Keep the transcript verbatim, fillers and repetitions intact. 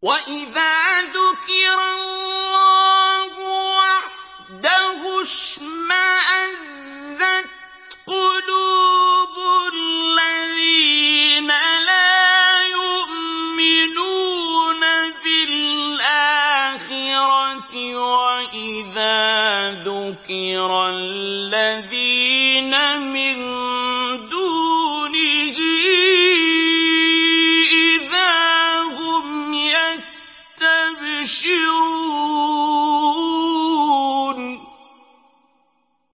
وَإِذَا ذُكِرَ اللَّهُ وَحْدَهُ اشْمَأَزَّتْ قُلُوبُ الَّذِينَ لَا يُؤْمِنُونَ بِالْآخِرَةِ وَإِذَا ذُكِرَ الَّذِينَ